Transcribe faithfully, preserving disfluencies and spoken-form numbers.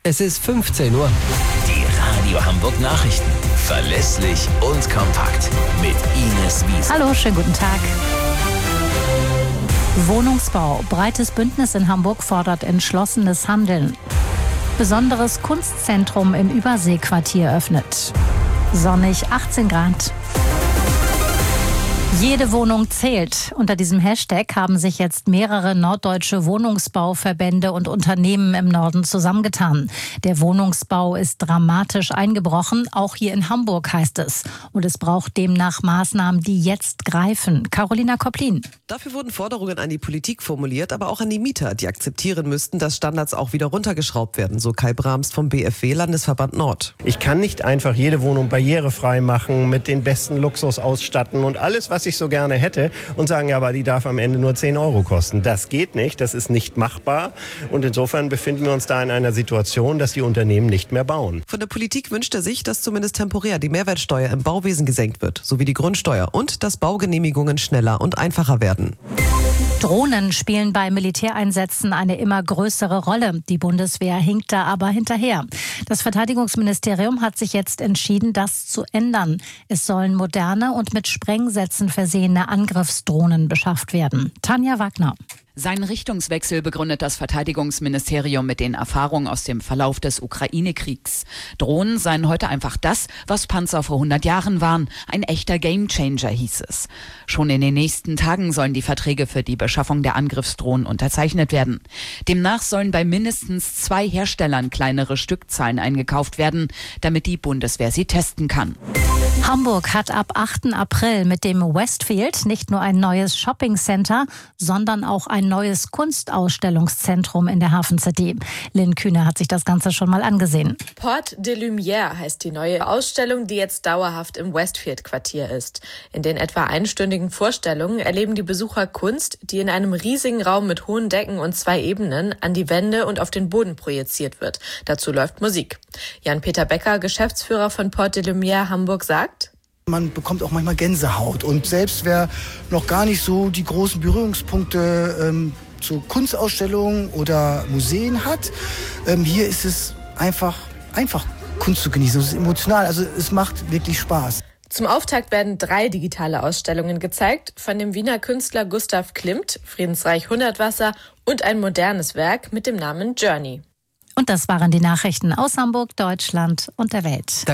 Es ist fünfzehn Uhr. Die Radio Hamburg Nachrichten. Verlässlich und kompakt. Mit Ines Wiese. Hallo, schönen guten Tag. Wohnungsbau. Breites Bündnis in Hamburg fordert entschlossenes Handeln. Besonderes Kunstzentrum im Überseequartier öffnet. Sonnig, achtzehn Grad. Jede Wohnung zählt. Unter diesem Hashtag haben sich jetzt mehrere norddeutsche Wohnungsbauverbände und Unternehmen im Norden zusammengetan. Der Wohnungsbau ist dramatisch eingebrochen, auch hier in Hamburg heißt es. Und es braucht demnach Maßnahmen, die jetzt greifen. Carolina Kopplin. Dafür wurden Forderungen an die Politik formuliert, aber auch an die Mieter, die akzeptieren müssten, dass Standards auch wieder runtergeschraubt werden, so Kai Brahms vom B F W Landesverband Nord. Ich kann nicht einfach jede Wohnung barrierefrei machen, mit den besten Luxus ausstatten und alles, was ich so gerne hätte und sagen, ja, aber die darf am Ende nur zehn Euro kosten. Das geht nicht, das ist nicht machbar und insofern befinden wir uns da in einer Situation, dass die Unternehmen nicht mehr bauen. Von der Politik wünscht er sich, dass zumindest temporär die Mehrwertsteuer im Bauwesen gesenkt wird, sowie die Grundsteuer und dass Baugenehmigungen schneller und einfacher werden. Drohnen spielen bei Militäreinsätzen eine immer größere Rolle. Die Bundeswehr hinkt da aber hinterher. Das Verteidigungsministerium hat sich jetzt entschieden, das zu ändern. Es sollen moderne und mit Sprengsätzen versehene Angriffsdrohnen beschafft werden. Tanja Wagner. Seinen Richtungswechsel begründet das Verteidigungsministerium mit den Erfahrungen aus dem Verlauf des Ukraine-Kriegs. Drohnen seien heute einfach das, was Panzer vor hundert Jahren waren. Ein echter Gamechanger, hieß es. Schon in den nächsten Tagen sollen die Verträge für die Beschaffung der Angriffsdrohnen unterzeichnet werden. Demnach sollen bei mindestens zwei Herstellern kleinere Stückzahlen eingekauft werden, damit die Bundeswehr sie testen kann. Hamburg hat ab achten April mit dem Westfield nicht nur ein neues Shoppingcenter, sondern auch ein neues Kunstausstellungszentrum in der Hafen City. Lynn Kühne hat sich das Ganze schon mal angesehen. Porte de Lumière heißt die neue Ausstellung, die jetzt dauerhaft im Westfield-Quartier ist. In den etwa einstündigen Vorstellungen erleben die Besucher Kunst, die in einem riesigen Raum mit hohen Decken und zwei Ebenen an die Wände und auf den Boden projiziert wird. Dazu läuft Musik. Jan-Peter Becker, Geschäftsführer von Porte de Lumière Hamburg, sagt: Man bekommt auch manchmal Gänsehaut. Und selbst wer noch gar nicht so die großen Berührungspunkte ähm, zu Kunstausstellungen oder Museen hat, ähm, hier ist es einfach, einfach Kunst zu genießen. Es ist emotional, also es macht wirklich Spaß. Zum Auftakt werden drei digitale Ausstellungen gezeigt, von dem Wiener Künstler Gustav Klimt, Friedensreich Hundertwasser und ein modernes Werk mit dem Namen Journey. Und das waren die Nachrichten aus Hamburg, Deutschland und der Welt.